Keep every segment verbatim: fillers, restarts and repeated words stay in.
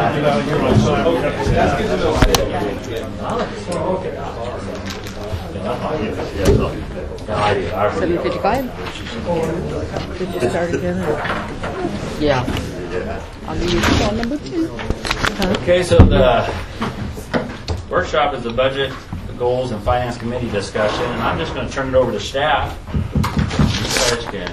Seven fifty-five. Did you start again? Yeah. I'll give you phone number two. Huh? Okay, so the workshop is the budget, the goals, and finance committee discussion, and I'm just going to turn it over to staff. You guys can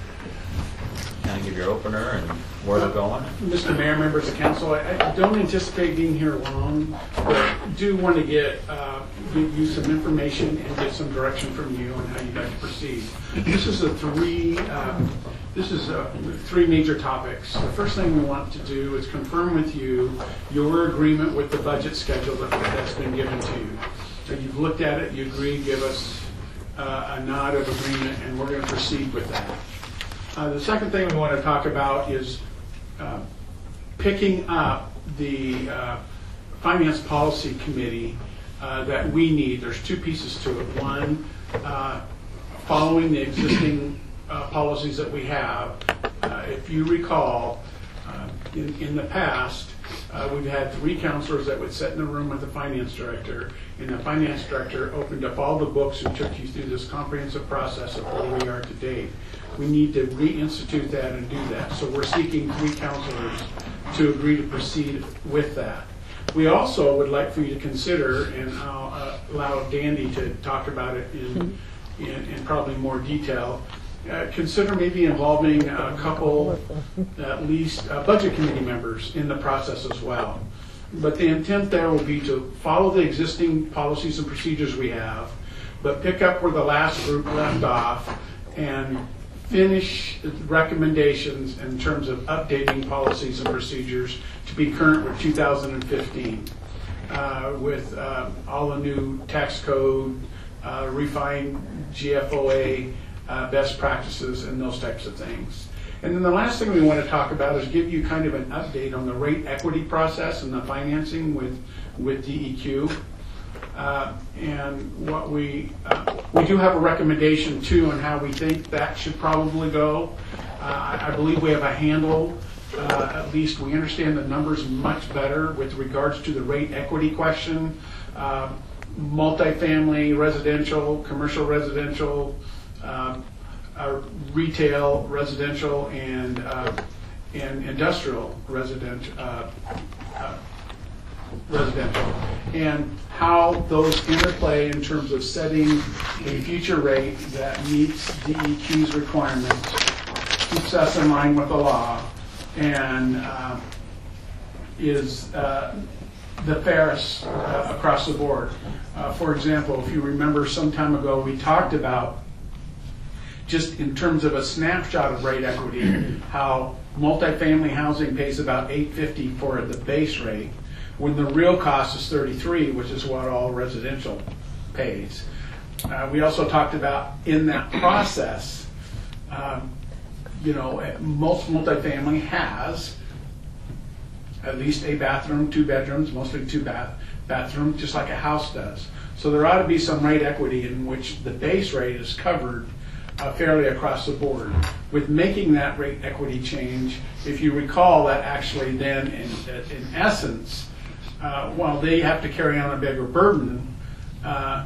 kind of give your opener and where they're going. Mister Mayor, members of council, I, I don't anticipate being here long, but do want to get uh, give you some information and get some direction from you on how you'd like to proceed. This is a three. Uh, This is uh, three major topics. The first thing we want to do is confirm with you your agreement with the budget schedule that, that's been given to you. So you've looked at it, you agree, give us uh, a nod of agreement, and we're going to proceed with that. Uh, the second thing we want to talk about is uh, picking up the uh, Finance Policy Committee uh, that we need. There's two pieces to it. One, uh, following the existing Uh, policies that we have. Uh, if you recall, uh, in, in the past, uh, we've had three counselors that would sit in the room with the finance director, and the finance director opened up all the books and took you through this comprehensive process of where we are to date. We need to reinstitute that and do that. So we're seeking three counselors to agree to proceed with that. We also would like for you to consider, and I'll uh, allow Dandy to talk about it in, in, in probably more detail, Uh, consider maybe involving a couple, at least, uh, budget committee members in the process as well. But the intent there will be to follow the existing policies and procedures we have, but pick up where the last group left off and finish recommendations in terms of updating policies and procedures to be current with two thousand fifteen, uh, with uh, all the new tax code, uh, refined G F O A, Uh, best practices and those types of things. And then the last thing we want to talk about is give you kind of an update on the rate equity process and the financing with with D E Q. Uh, and what we uh, we do have a recommendation too on how we think that should probably go. Uh, I, I believe we have a handle. Uh, at least we understand the numbers much better with regards to the rate equity question. Uh, multifamily, residential, commercial residential, Uh, uh, retail, residential, and uh, and industrial resident uh, uh, residential, and how those interplay in terms of setting a future rate that meets D E Q's requirements, keeps us in line with the law, and uh, is uh, the fairest uh, across the board. Uh, for example, if you remember some time ago, we talked about, just in terms of a snapshot of rate equity, how multifamily housing pays about eight fifty for the base rate, when the real cost is thirty-three, which is what all residential pays. Uh, we also talked about in that process, um, you know, most multifamily has at least a bathroom, two bedrooms, mostly two bath bathrooms, just like a house does. So there ought to be some rate equity in which the base rate is covered Uh, fairly across the board. With making that rate equity change, if you recall, that actually then, in, in essence, uh, while they have to carry on a bigger burden, uh,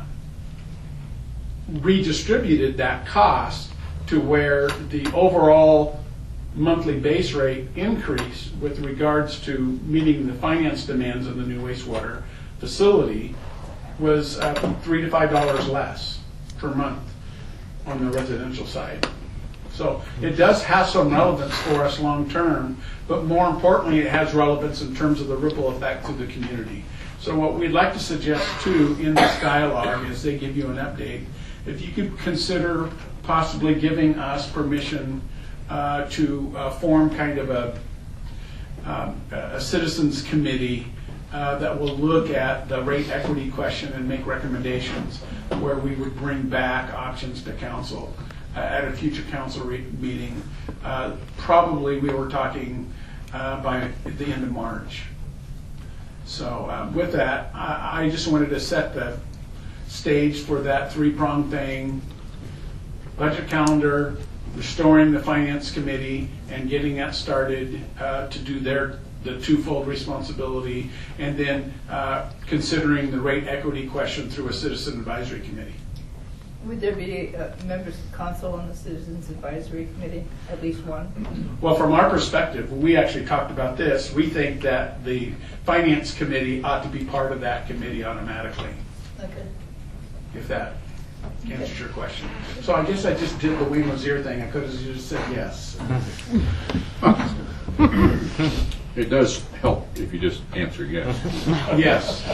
redistributed that cost to where the overall monthly base rate increase with regards to meeting the finance demands of the new wastewater facility was uh, three to five dollars less per month on the residential side. So it does have some relevance for us long term, but more importantly, it has relevance in terms of the ripple effect to the community. So what we'd like to suggest too in this dialogue is they give you an update. If you could consider possibly giving us permission uh, to uh, form kind of a, um, a citizens committee Uh, that will look at the rate equity question and make recommendations where we would bring back options to council uh, at a future council re- meeting. Uh, probably we were talking uh, by the end of March. So uh, with that, I, I just wanted to set the stage for that three-pronged thing: budget calendar, restoring the finance committee, and getting that started uh, to do their the twofold responsibility, and then uh, considering the rate equity question through a citizen advisory committee. Would there be uh, members of council on the Citizens Advisory Committee, at least one? Well, from our perspective, we actually talked about this. We think that the Finance Committee ought to be part of that committee automatically, Okay. if that answers your question. So I guess I just did the Wayne Lazier thing. I could have just said yes. It does help if you just answer yes. Yes.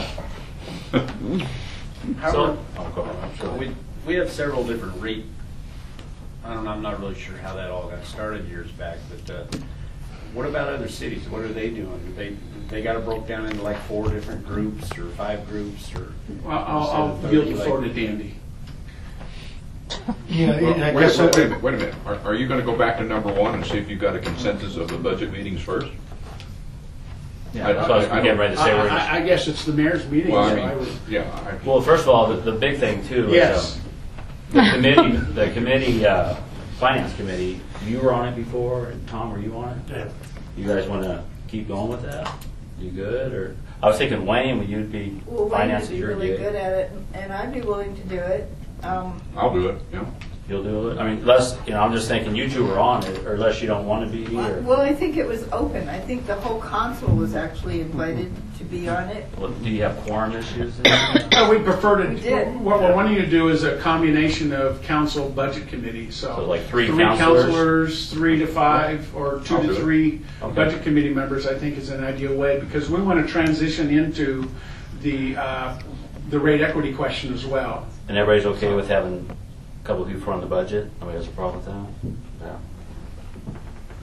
So, So we, we have several different rate, I don't know, I'm not really sure how that all got started years back, but uh, what about other cities? What are they doing? Do they, they got it broke down into like four different groups or five groups or? Well, I'll, I'll yield the floor to Dandy. Yeah, Well, I wait, guess wait, wait a I- minute, wait a minute. Are, are you gonna go back to number one and see if you've got a consensus of the budget meetings first? yeah, that's what I was I- I getting don't- ready to I, say. We're just- I, I guess it's the mayor's meeting. Well, I so I mean, would- yeah, I, Well, first of all, the, the big thing too is Yes. um, the committee, the committee, uh, finance committee. You were on it before, and Tom, were you on it? Yeah. You guys want to keep going with that? You good? Or I was thinking Wayne, would you be Well, Wayne finance would is be your really gig? good at it, and I'd be willing to do it. Um, I'll do it, yeah. You'll do it. I mean, unless you know, I'm just thinking you two were on it, or unless you don't want to be. Or, Well, I think it was open. I think the whole council was actually invited to be on it. well, do you have quorum issues? Uh, we prefer to, We did. what we're wanting to do is a combination of council budget committee, so. So like three counselors? counselors, three to five, or two I'll to do it. three Okay. budget committee members, I think is an ideal way, because we want to transition into the, uh, the rate equity question as well. And everybody's okay with having a couple of people on the budget? Nobody has a problem with that? Yeah.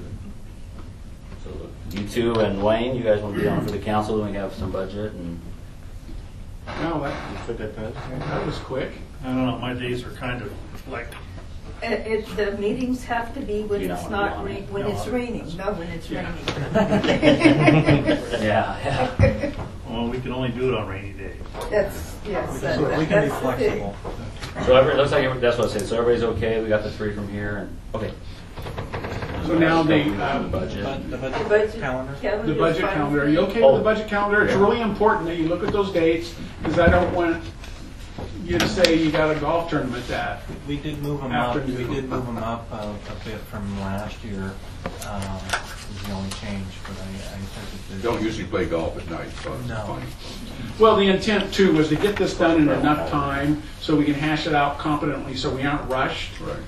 So you two and Wayne, you guys want to be on for the council, and we have some budget and. Well, that, that was quick. I don't know, my days are kind of like, It, it, the meetings have to be when You it's don't wanna be not, on ra- it? when No, it's I- raining, not when it's Yeah. raining. Yeah, yeah. well, we can only do it on rainy days. That's, yes, that- So we that- can be that's the thing. flexible. So every, it looks like every- that's what I said. So everybody's okay. We got the three from here, and okay. So now the, The um, budget. The The budget budget calendar? the calendar's budget fine calendar, are with you me. okay with Oh. the budget calendar? It's Yeah. really important that you look at those dates, because I don't want you to say you got a golf tournament that. We did move them up, we Afternoon. did move them up uh, a bit from last year, um, was the only change, but I, I think that. Don't usually play golf at night, so it's No. fine. Well, the intent too was to get this done in enough time so we can hash it out competently, so we aren't rushed. Right.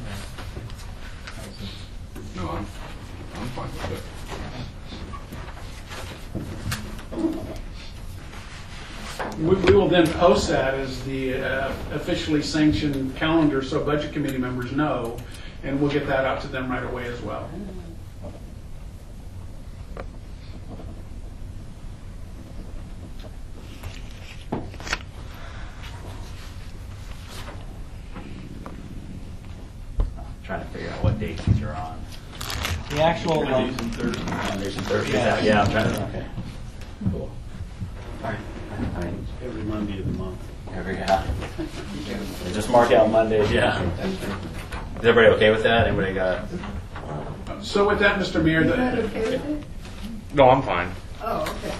No, I'm, I'm fine with it. We, we will then post that as the uh, officially sanctioned calendar, so budget committee members know, and we'll get that out to them right away as well. Trying to figure out what dates these are on. The actual, um, Mondays and Thursdays. Mondays and Thursdays. Yeah. Yeah, yeah I'm trying to. Okay. Cool. All right. I mean, Every Monday of the month. every yeah. Just mark out Mondays. Yeah. Is everybody okay with that? Anybody got? So with that, Mister Mayor, Is that the, okay with it? No, I'm fine. Oh, okay.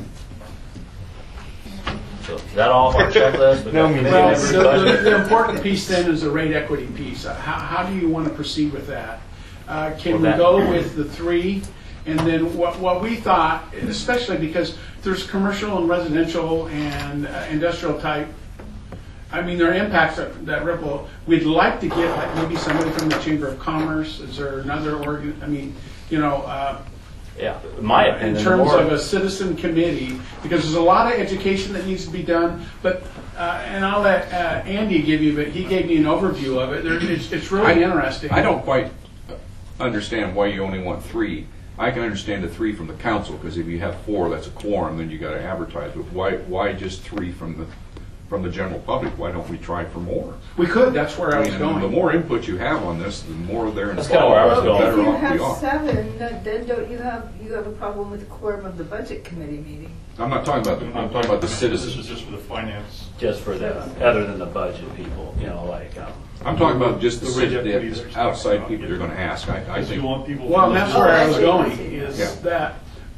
So is that all for our checklist? We No, got me committee well, members, the, the, budget? the important piece then is the rate equity piece. Uh, How, how do you want to proceed with that? Uh, can Well, we that- go with the three? And then what, what we thought, especially because there's commercial and residential and uh, industrial type, I mean, there are impacts that, that ripple. We'd like to get like maybe somebody from the Chamber of Commerce. Is there another organ? I mean, you know, uh, Yeah. In my opinion, in the terms more- of a citizen committee, because there's a lot of education that needs to be done. But uh, and I'll let uh, Andy give you, but he gave me an overview of it. There, it's, it's really I- interesting. I don't quite understand why you only want three. I can understand the three from the council, because if you have four, that's a quorum, then you gotta advertise. But why, why just three from the, from the general public? Why don't we try for more? We could. That's where I was mean, going. The more input you have on this, the more they're That's kinda where I was involved, the going. better Well, if you off we have are. seven, then then don't you have, you have a problem with the quorum of the budget committee meeting? I'm not talking about, the I'm talking about the This citizens. is just for the finance. just for the other than the budget people, you know, like. Um, I'm talking about just the, The cit- rate equity that the you're outside talking people about, they're gonna ask. I, I Because you think, want people. Well, from that's the- where I Oh, was I see, I going. see. Is Yeah. that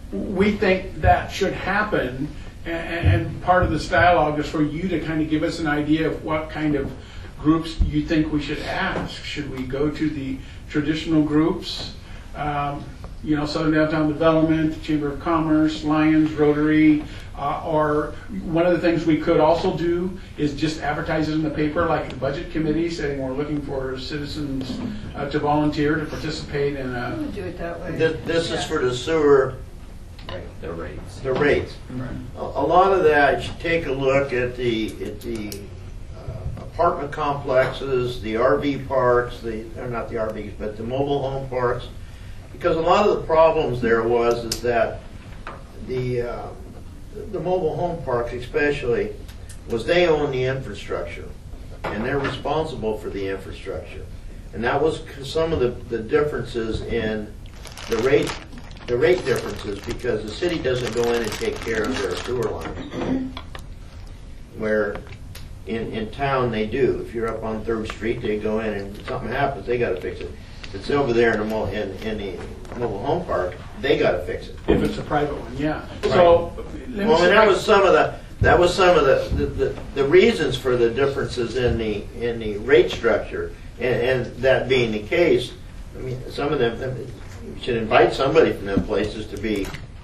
we think that should happen, and, and part of this dialogue is for you to kind of give us an idea of what kind of groups you think we should ask. Should we go to the traditional groups, um, you know, Southern Downtown Development, Chamber of Commerce, Lions, Rotary, uh, or one of the things we could also do is just advertise it in the paper, like the Budget Committee, saying we're looking for citizens uh, to volunteer to participate in I a. would do it that way. This, this Yeah. is for the sewer, The rates. the rates. A, a lot of that, you should take a look at the, at the uh, apartment complexes, the R V parks, the, or not the R Vs, but the mobile home parks. Because a lot of the problems there was is that the, uh, the mobile home parks especially, was they own the infrastructure. And they're responsible for the infrastructure. And that was some of the, the differences in the rate, the rate differences, because the city doesn't go in and take care of their sewer lines. Where in, in town they do. If you're up on Third Street, they go in and if something happens, they gotta fix it. If it's over there in the, mo- in, in the mobile home park, they gotta fix it. If it's a private one, yeah. So, let me Well, see and if that I- was some of the, that was some of the, the, the, the reasons for the differences in the, in the rate structure. And, and that being the case, I mean, some of them, them- you should invite somebody from them places to be,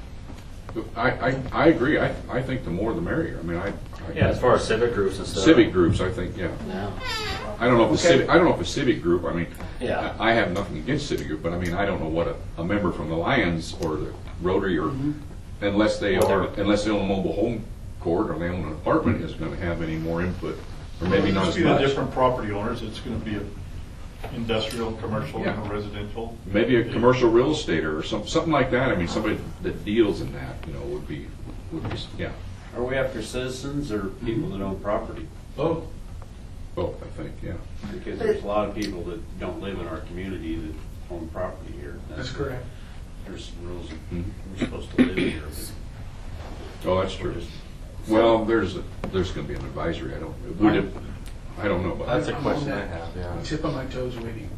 I, I, I agree. I, I think the more the merrier. I mean, I. I Yeah, as far as civic groups and stuff. Civic groups, I think, yeah. Yeah. I don't know if a Okay. civic, I don't know if a civic group, I mean, Yeah. I I have nothing against civic group, but I mean, I don't know what a, a member from the Lions or the Rotary or, unless they Well, are, unless they own a mobile home court or they own an apartment, is gonna have any more input, or maybe not It's as gonna be the much. different property owners, it's gonna be a industrial, commercial, Yeah. and residential. Maybe a commercial real estate or some, something like that. I mean, somebody that deals in that, you know, would be, would be, yeah, Are we after citizens or people that own property? Both. both, I think, yeah. Because there's a lot of people that don't live in our community that own property here. That's correct. There's some rules that Mhm. we're supposed to live here. but Oh, that's true. we're just- Well, there's, a there's gonna be an advisory, I don't, would it, I don't know about That's that. a question I have, yeah. Tip on my toes waiting.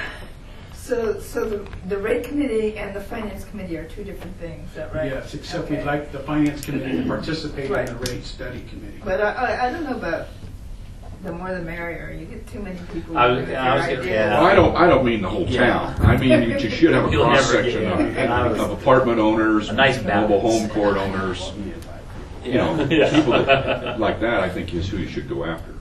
So, so the, the rate committee and the finance committee are two different things, is that right? Yes, except Okay. we'd like the Finance Committee to participate in Right. the rate study committee. But I, I, I don't know about the more the merrier. You get too many people I was- with their I was gonna- ideas. yeah. Well, I don't, I don't mean the whole Yeah. town. I mean, you you should have a You'll never cross-section get- I of, was- of apartment owners, A nice mobile balance. home court owners, you know, Yeah. people that, like that, I think is who you should go after.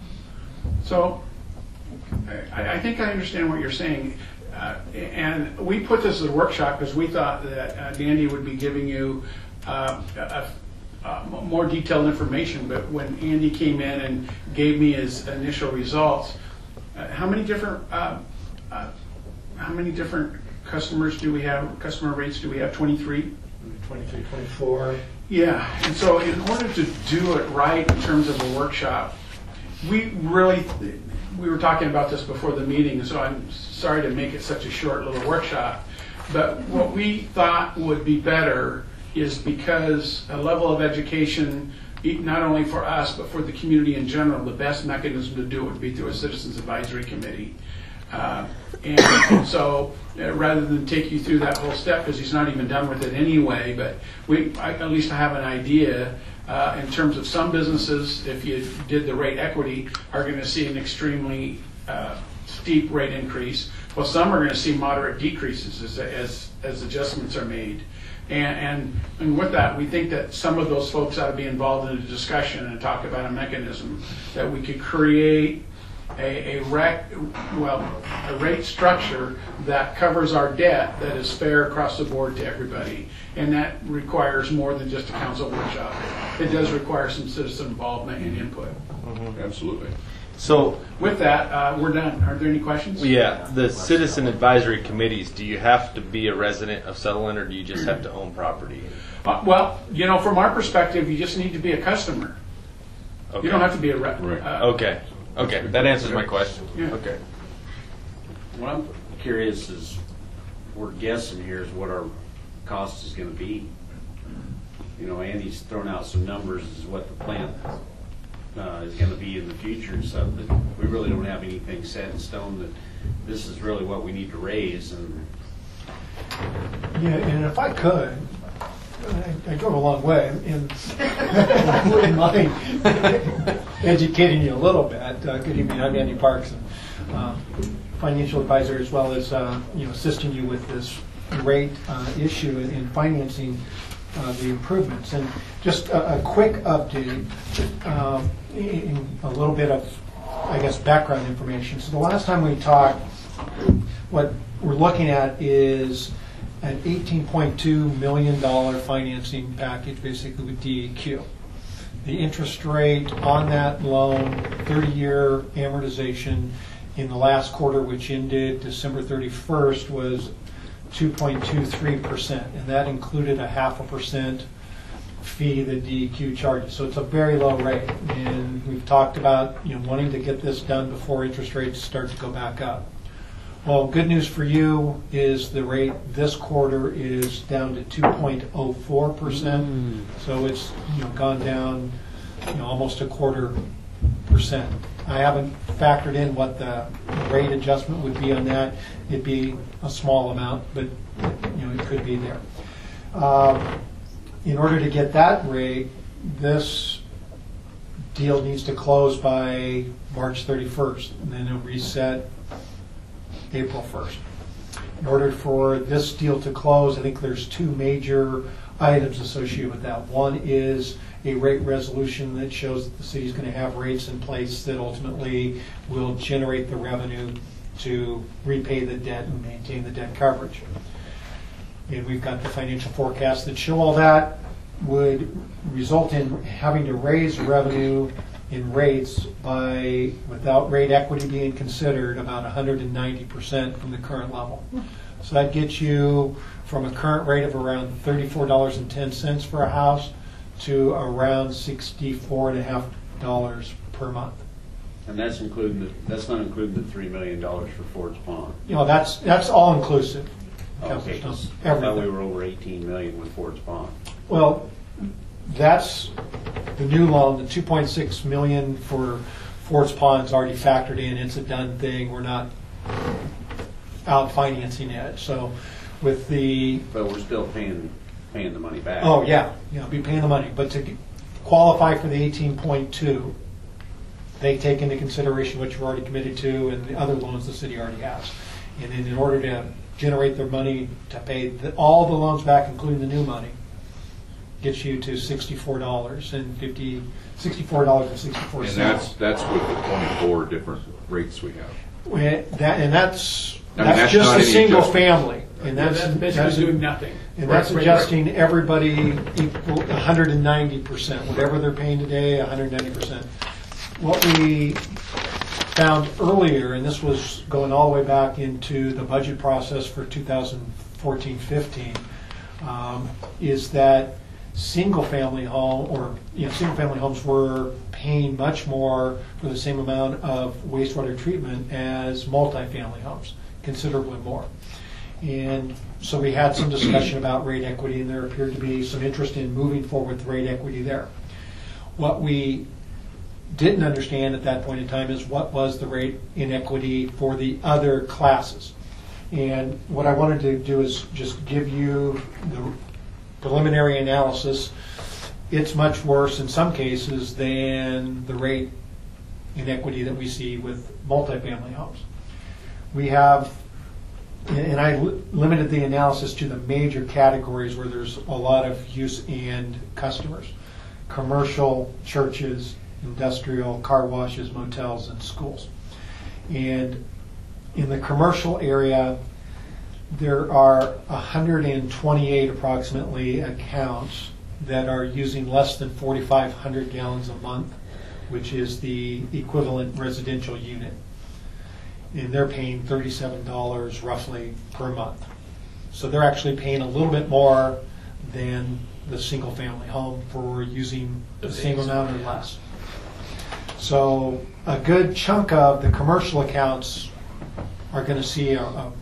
So, I, I think I understand what you're saying. Uh, and we put this as a workshop because we thought that uh, Dandy would be giving you uh, a, a more detailed information. But when Andy came in and gave me his initial results, uh, how many different uh, uh, how many different customers do we have? Customer rates do we have? twenty-three. twenty-three, twenty-four. Yeah, and so in order to do it right in terms of a workshop, we really, we were talking about this before the meeting, so I'm sorry to make it such a short little workshop, but what we thought would be better is because a level of education, e- not only for us, but for the community in general, the best mechanism to do it would be through a Citizens Advisory Committee. Uh, and so uh, rather than take you through that whole step, because he's not even done with it anyway, but we I, at least have an idea uh, in terms of some businesses, if you did the rate equity, are going to see an extremely uh, steep rate increase, while some are going to see moderate decreases as, as, as adjustments are made. And, and, and with that, we think that some of those folks ought to be involved in a discussion and talk about a mechanism that we could create a, a rec, well, a rate structure that covers our debt that is fair across the board to everybody. And that requires more than just a council workshop. It does require some citizen involvement and input. Absolutely. So, With that, uh, we're done. Are there any questions? yeah, the citizen advisory committees, do you have to be a resident of Sutherland or do you just have to own property? Uh, well, you know, from our perspective, you just need to be a customer. Okay. You don't have to be a rep. Right. Uh, Okay, okay, that answers my question. Yeah. Okay. What I'm curious is, we're guessing here is what our cost is gonna be. You know, Andy's thrown out some numbers as what the plant uh, is gonna be in the future and stuff, but we really don't have anything set in stone that this is really what we need to raise, and Yeah, and if I could, I, I drove a long way, and I wouldn't mind educating you a little bit. Uh, good evening, I'm Andy Parks, and, uh, financial advisor, as well as uh, you know assisting you with this rate uh, issue in, in financing uh, the improvements. And just a, a quick update, um, in a little bit of, I guess, background information. So the last time we talked, what we're looking at is an eighteen point two million dollars financing package, basically with D E Q. The interest rate on that loan, thirty-year amortization in the last quarter, which ended December thirty-first, was two point two three percent, and that included a half a percent fee that D E Q charges. So it's a very low rate, and we've talked about you know wanting to get this done before interest rates start to go back up. Well, good news for you is the rate this quarter is down to two point oh four percent. Mm. So it's you know gone down you know almost a quarter percent. I haven't factored in what the rate adjustment would be on that. It'd be a small amount, but you know it could be there. Um, in order to get that rate, this deal needs to close by March thirty-first, and then it'll reset April first. In order for this deal to close, I think there's two major items associated with that. One is a rate resolution that shows that the city's going to have rates in place that ultimately will generate the revenue to repay the debt and maintain the debt coverage. And we've got the financial forecasts that show all that would result in having to raise revenue in rates by, without rate equity being considered, about one hundred ninety percent from the current level. So that gets you from a current rate of around thirty-four dollars and ten cents for a house to around sixty-four and a half dollars per month. And that's including the, that's not including the three million dollars for Ford's Pond. You know, that's that's all inclusive. Okay, I thought we were over eighteen million with Ford's Pond. Well, that's the new loan. The two point six million for Ford's Pond is already factored in. It's a done thing. We're not out financing it. So, with the but we're still paying paying the money back. Oh yeah, yeah, be paying the money. But to qualify for the eighteen point two, they take into consideration what you're already committed to and the other loans the city already has. And then in order to generate their money to pay the, all the loans back, including the new money, gets you to sixty-four dollars and fifty, sixty-four dollars and sixty-four cents. And that's that's with the twenty-four different rates we have. Well, that and that's I mean, that's, that's just not a any single adjustment. family, and Yeah, that's that's basically that's doing nothing. And Right, that's right, adjusting everybody equal one hundred ninety percent, whatever they're paying today, one hundred ninety percent. What we found earlier, and this was going all the way back into the budget process for two thousand fourteen fifteen, um, is that single-family home, or you know, single-family homes were paying much more for the same amount of wastewater treatment as multifamily homes, considerably more. And so we had some discussion about rate equity, and there appeared to be some interest in moving forward with rate equity there. What we didn't understand at that point in time is what was the rate inequity for the other classes. And what I wanted to do is just give you the preliminary analysis. It's much worse in some cases than the rate inequity that we see with multifamily homes. We have, and I li- limited the analysis to the major categories where there's a lot of use and customers: commercial, churches, industrial, car washes, motels, and schools. And in the commercial area, there are one hundred twenty-eight approximately accounts that are using less than forty-five hundred gallons a month, which is the equivalent residential unit. And they're paying thirty-seven dollars roughly per month. So they're actually paying a little bit more than the single family home for using the same amount or less. So a good chunk of the commercial accounts are going to see a, a, a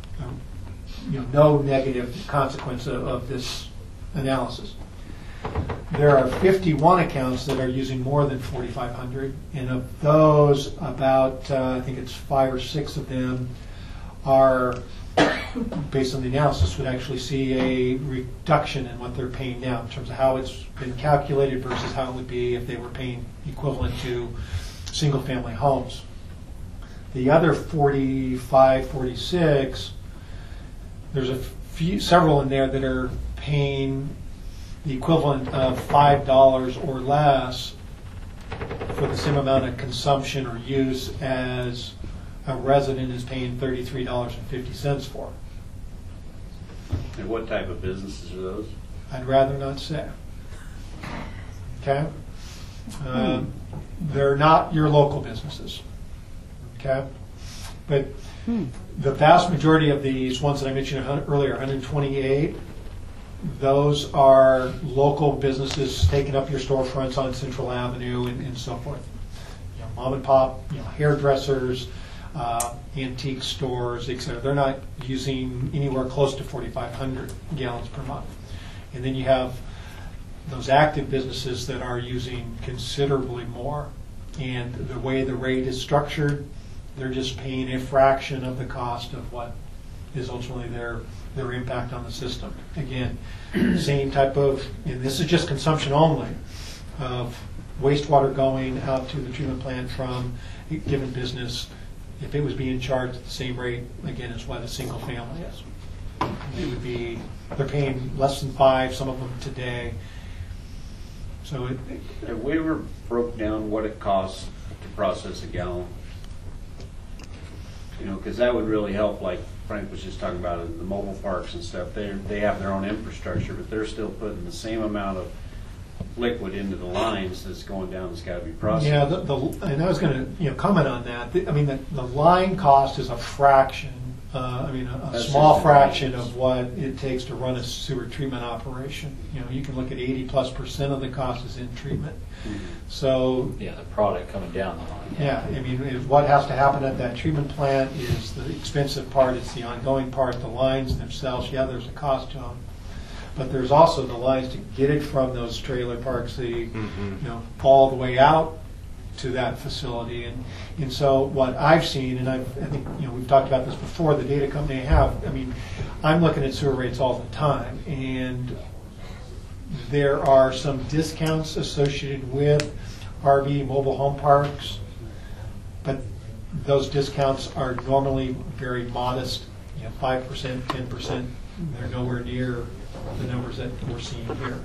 you know, no negative consequence of, of this analysis. There are fifty-one accounts that are using more than forty-five hundred, and of those, about uh, I think it's five or six of them are based on the analysis, would actually see a reduction in what they're paying now in terms of how it's been calculated versus how it would be if they were paying equivalent to single-family homes. The other forty-five, forty-six, there's a few, several in there that are paying the equivalent of five dollars or less for the same amount of consumption or use as a resident is paying thirty-three dollars and fifty cents for. And what type of businesses are those? I'd rather not say. Okay? Um, they're not your local businesses. Okay? But the vast majority of these ones that I mentioned earlier, one hundred twenty-eight, those are local businesses taking up your storefronts on Central Avenue and, and so forth. You know, mom and pop, you know, hairdressers, uh, antique stores, et cetera. They're not using anywhere close to forty-five hundred gallons per month. And then you have those active businesses that are using considerably more. And the way the rate is structured, they're just paying a fraction of the cost of what is ultimately their their impact on the system. Again, same type of, and this is just consumption only, of wastewater going out to the treatment plant from a given business. If it was being charged at the same rate, again, as what a single family is, it would be, they're paying less than five, some of them today. So it, Have we ever broke down what it costs to process a gallon? You know, because that would really help, like Frank was just talking about in the mobile parks and stuff. They they have their own infrastructure, but they're still putting the same amount of liquid into the lines that's going down that's got to be processed. yeah, the, the, and I was going to you know comment on that. The, I mean, the, the line cost is a fraction. Uh, I mean, a, a That's small just fraction the of what it takes to run a sewer treatment operation. You know, you can look at eighty plus percent of the cost is in treatment. Mhm. So Yeah, the product coming down the line. yeah, I mean, it- what has to happen at that treatment plant is the expensive part, it's the ongoing part, the lines themselves, yeah, there's a cost to them. But there's also the lines to get it from those trailer parks, the, you know, all the way out to that facility. And, and so what I've seen, and I've, I think, you know, we've talked about this before, the data company I have, I mean, I'm looking at sewer rates all the time, and there are some discounts associated with R V mobile home parks, but those discounts are normally very modest, you know, five percent, ten percent. They're nowhere near the numbers that we're seeing here.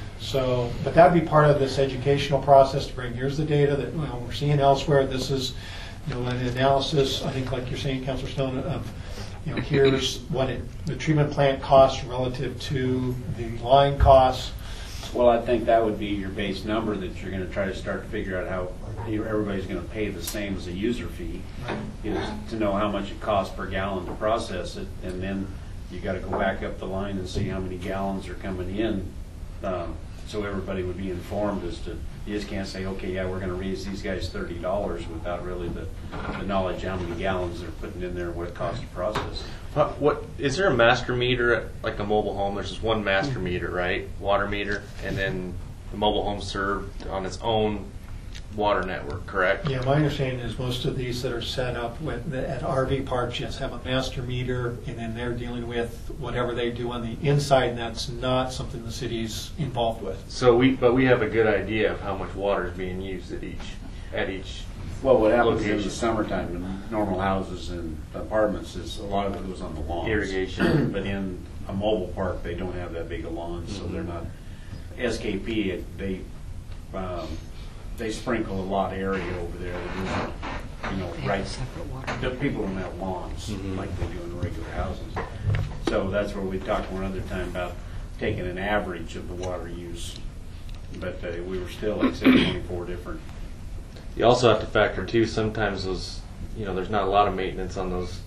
So, but that would be part of this educational process to bring, here's the data that you know, we're seeing elsewhere. This is, you know, an analysis, I think like you're saying, Councilor Stone, of, you know, here's what it, the treatment plant costs relative to the line costs. Well, I think that would be your base number that you're going to try to start to figure out how you- everybody's going to pay the same as a user fee, is to know how much it costs per gallon to process it, and then you got to go back up the line and see how many gallons are coming in, um, so everybody would be informed as to, you just can't say, okay, yeah, we're going to raise these guys thirty dollars without really the, the knowledge how many gallons they're putting in there and what it costs to process. What, what is there a master meter at like a mobile home? There's just one master meter, right? Water meter, and then the mobile home served on its own water network, correct? Yeah, my understanding is most of these that are set up with, at R V parks, yes, have a master meter, and then they're dealing with whatever they do on the inside, and that's not something the city's involved with. So we, but we have a good idea of how much water is being used at each, at each. Well, what happens in the location. summertime in normal houses and apartments is a lot of it goes on the lawns. Irrigation. But in a mobile park, they don't have that big a lawn, so they're not, S K P, it- they, um, they sprinkle a lot of area over there. They do, you know, right, the people don't have lawns like they do in regular houses. So that's where we talked one other time about taking an average of the water use. But uh, we were still, like, say, twenty-four different. You also have to factor too. Sometimes those, you know, there's not a lot of maintenance on those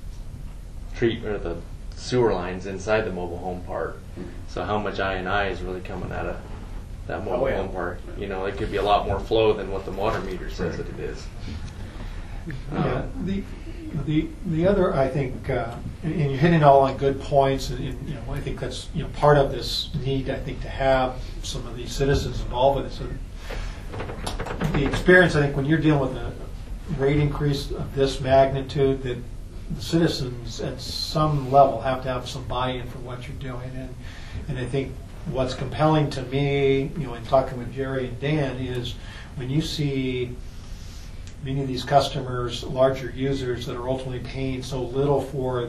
treat or the sewer lines inside the mobile home park. So how much I and I is really coming out of that mobile Oh, yeah. home park? You know, it could be a lot more flow than what the water meter says that it is. Yeah, the, the, the other, I think, uh, and and you're hitting all on good points, and, and, you know, I think that's, you know, part of this need, I think, to have some of these citizens involved with it. So the experience, I think, when you're dealing with a rate increase of this magnitude, that the citizens at some level have to have some buy-in for what you're doing. And, and I think what's compelling to me, you know, in talking with Jerry and Dan, is when you see many of these customers, larger users that are ultimately paying so little for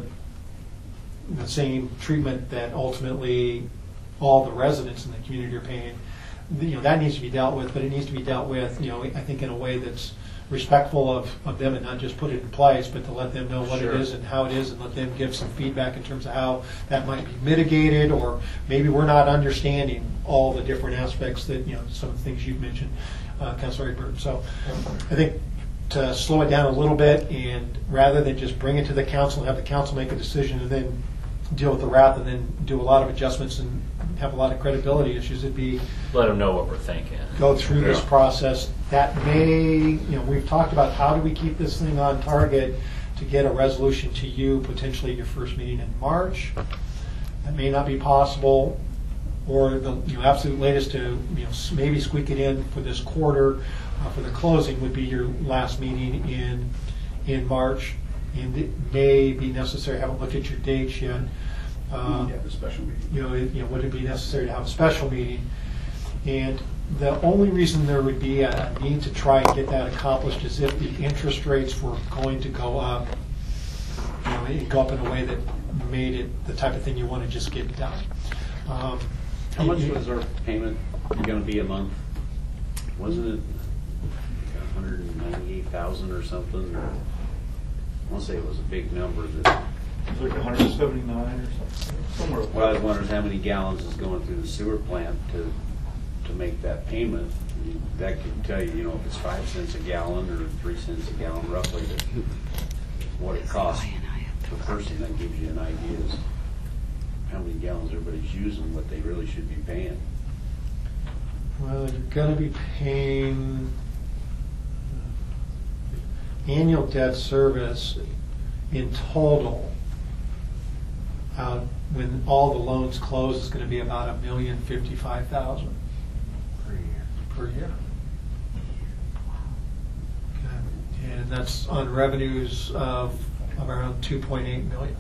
the same treatment that ultimately all the residents in the community are paying, you know, that needs to be dealt with, but it needs to be dealt with, you know, I think in a way that's respectful of, of them, and not just put it in place, but to let them know what Sure. it is and how it is, and let them give some feedback in terms of how that might be mitigated, or maybe we're not understanding all the different aspects that, you know, some of the things you've mentioned, uh, Councilor Rayburn. So I think to slow it down a little bit, and rather than just bring it to the council and have the council make a decision and then deal with the wrath and then do a lot of adjustments and have a lot of credibility issues, it'd be Let them know what we're thinking. go through this Yeah. process. That may, you know, we've talked about how do we keep this thing on target to get a resolution to you potentially your first meeting in March. That may not be possible, or the you know, absolute latest to, you know, s- maybe squeak it in for this quarter. Uh, for the closing would be your last meeting in in March, and it may be necessary. I haven't looked at your dates yet. Um, Yeah, the special meeting. you know, it, you know, would it be necessary to have a special meeting? And the only reason there would be a need to try and get that accomplished is if the interest rates were going to go up, you know, it'd go up in a way that made it the type of thing you want to just get done. Um, How much you- was our payment going to be a month? Wasn't it one hundred ninety-eight thousand or something? Or, I want to say it was a big number. That, It's like one hundred seventy-nine or something, somewhere. well, I was wondering how many gallons is going through the sewer plant to to make that payment. I mean, that could tell you, you know, if it's five cents a gallon or three cents a gallon, roughly, that what it costs per person. That gives you an idea of how many gallons everybody's using, what they really should be paying. Well, you're going to be paying annual debt service in total. Uh, when all the loans close, is going to be about a million fifty-five thousand Per year. per year. Okay. And that's on revenues of, of around two point eight million.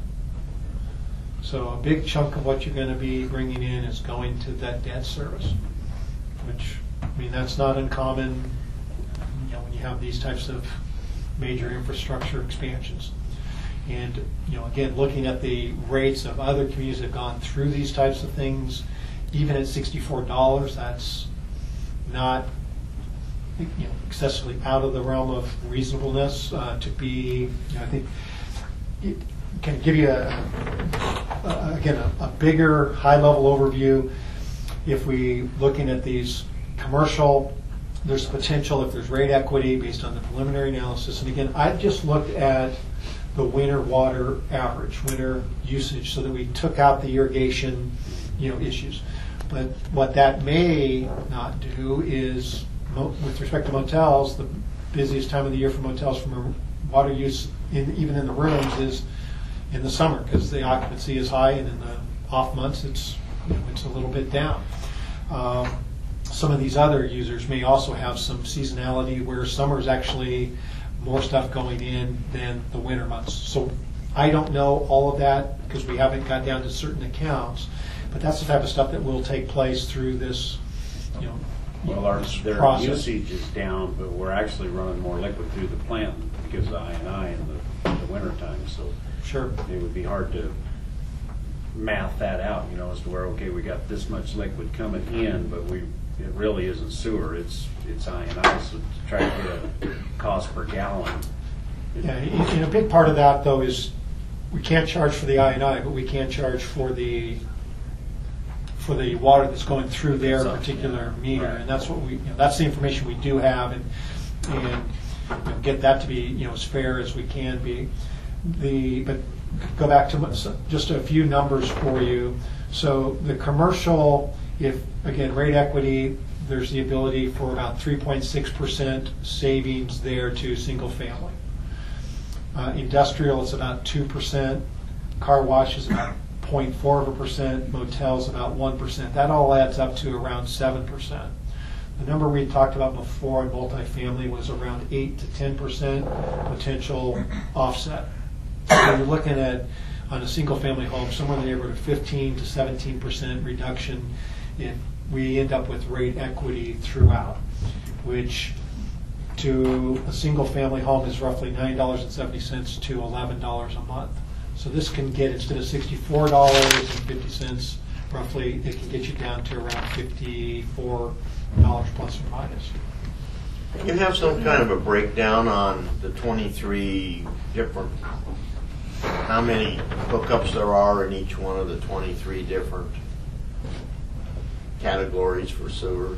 So a big chunk of what you're going to be bringing in is going to that debt service, which, I mean, that's not uncommon, you know, when you have these types of major infrastructure expansions. And, you know, again, looking at the rates of other communities that have gone through these types of things, even at sixty-four dollars, that's not, you know, excessively out of the realm of reasonableness uh, to be, you know, I think, it can give you, a, a, again, a, a bigger, high-level overview. If we, looking at these commercial, there's potential if there's rate equity based on the preliminary analysis. And again, I just looked at the winter water average, winter usage, so that we took out the irrigation, you know, issues. But what that may not do is, mo- with respect to motels, the busiest time of the year for motels from a water use, in, even in the rooms, is in the summer, because the occupancy is high, and in the off months, it's, you know, it's a little bit down. Um, some of these other users may also have some seasonality where summer is actually more stuff going in than the winter months. So I don't know all of that because we haven't got down to certain accounts, but that's the type of stuff that will take place through this, you know, Well, our, this their process. usage is down, but we're actually running more liquid through the plant because of I and I in the, in the wintertime, so Sure. it would be hard to math that out, you know, as to where, okay, we got this much liquid coming in, but we, it really isn't sewer, it's, it's I and I, so to try to get a cost per gallon. Yeah, and a big part of that, though, is we can't charge for the I and I, but we can charge for the for the water that's going through their So, particular yeah, meter, right. and that's what we, you know, that's the information we do have, and and you know, get that to be, you know, as fair as we can be. The but go back to my- so just a few numbers for you. So the commercial, if again rate equity, there's the ability for about three point six percent savings there to single family. Uh, industrial, it's about two percent. Car wash is about zero point four of a percent. Motels about one percent. That all adds up to around seven percent. The number we talked about before in multifamily was around eight to ten percent potential offset. So you're looking at, on a single-family home, somewhere in the neighborhood of fifteen to seventeen percent reduction, and we end up with rate equity throughout, which to a single-family home is roughly nine dollars and seventy cents to eleven dollars a month. So this can get, instead of sixty-four dollars and fifty cents, roughly, it can get you down to around fifty-four dollars plus or minus. You have some kind of a breakdown on the twenty-three different, how many hookups there are in each one of the twenty-three different categories for sewer?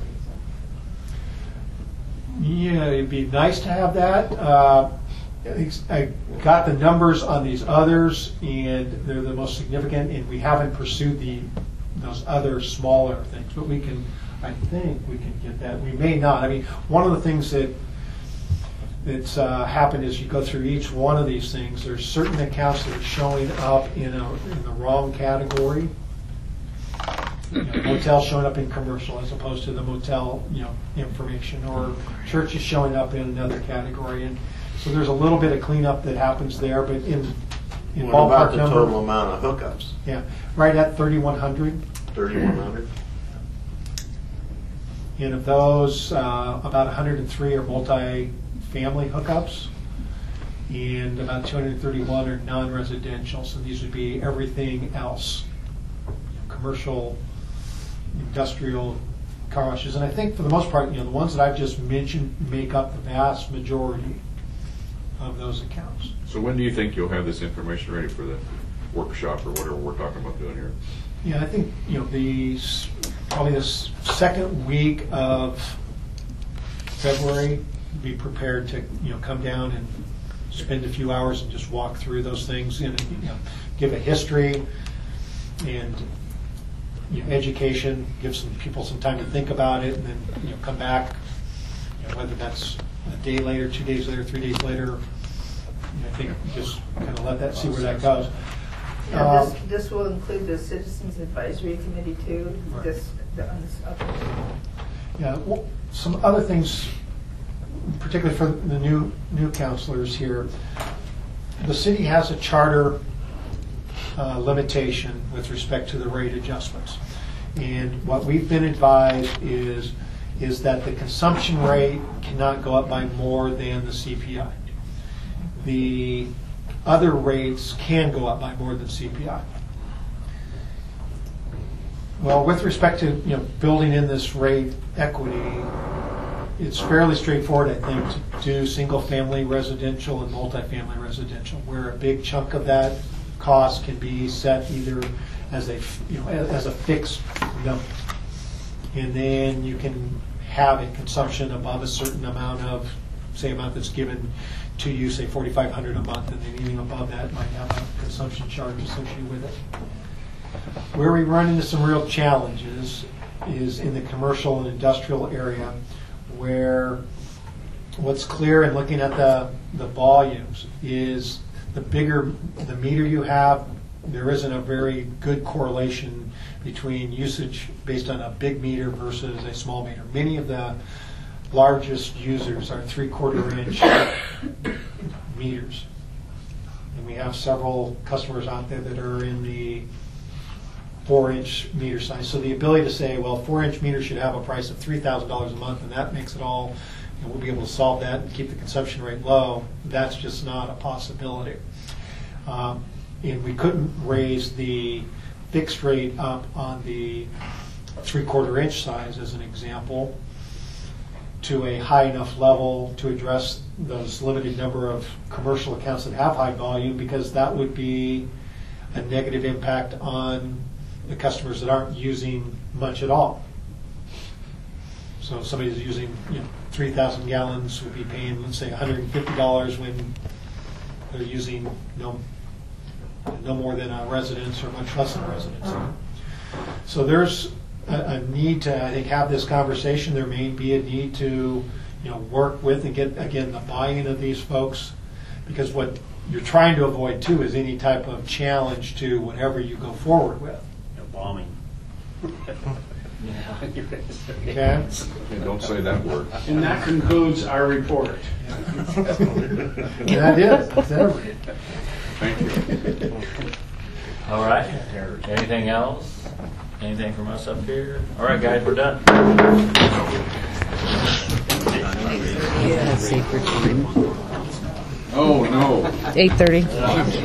Yeah, it'd be nice to have that. Uh, I got the numbers on these others, and they're the most significant, and we haven't pursued the those other smaller things, but we can, I think we can get that. We may not. I mean, one of the things that that's uh, happened is you go through each one of these things, there's certain accounts that are showing up in, a, in the wrong category. You know, motel showing up in commercial as opposed to the motel, you know, information, or churches showing up in another category, and so there's a little bit of cleanup that happens there. But in in What about ballpark the number, total amount of hookups? yeah, right at thirty-one hundred. thirty-one hundred? And of those, uh, about one hundred three are multi-family hookups, and about two hundred thirty-one are non-residential. So these would be everything else, commercial, industrial, car washes. And I think for the most part, you know, the ones that I've just mentioned make up the vast majority of those accounts. So when do you think you'll have this information ready for the workshop or whatever we're talking about doing here? Yeah, I think, you know, the s- probably the s- second week of February, be prepared to, you know, come down and spend a few hours and just walk through those things, and, you know, give a history and, you know, education, give some people some time to think about it, and then, you know, come back, you know, whether that's a day later, two days later, three days later. You know, I think just kind of let that, see where that goes. Now, Um, this, this will include the Citizens Advisory Committee too, Right. this, the, on this other. Yeah, well, some other things, particularly for the new new counselors here. The city has a charter uh, limitation with respect to the rate adjustments, and what we've been advised is is that the consumption rate cannot go up by more than the C P I. The other rates can go up by more than C P I. Well, with respect to, you know, building in this rate equity, it's fairly straightforward, I think, to do single-family residential and multifamily residential, where a big chunk of that cost can be set either as a, you know, as a fixed number, and then you can have a consumption above a certain amount of, say, amount that's given to you, say forty-five hundred dollars a month, and then anything above that might have a consumption charge associated with it. Where we run into some real challenges is in the commercial and industrial area, where what's clear in looking at the, the volumes is the bigger the meter you have, there isn't a very good correlation between usage based on a big meter versus a small meter. Many of the largest users are three-quarter inch meters. And we have several customers out there that are in the four-inch meter size. So the ability to say, well, four-inch meter should have a price of three thousand dollars a month, and that makes it all, and we'll be able to solve that and keep the consumption rate low, that's just not a possibility. Um, and we couldn't raise the fixed rate up on the three-quarter inch size, as an example, to a high enough level to address those limited number of commercial accounts that have high volume, because that would be a negative impact on the customers that aren't using much at all. So if somebody who's using, you know, three thousand gallons would be paying, let's say, one hundred fifty dollars when they're using no, no more than a residence or much less than a residence. So there's a, a need to, I think, have this conversation. There may be a need to, you know, work with and get, again, the buy-in of these folks, because what you're trying to avoid, too, is any type of challenge to whatever you go forward with. No bombing. Okay? Yeah, don't say that word. And that concludes our report. And that is, that's everything. Thank you. All right. Anything else? Anything from us up here? All right, guys, we're done. Sacred time. Oh, no. eight thirty.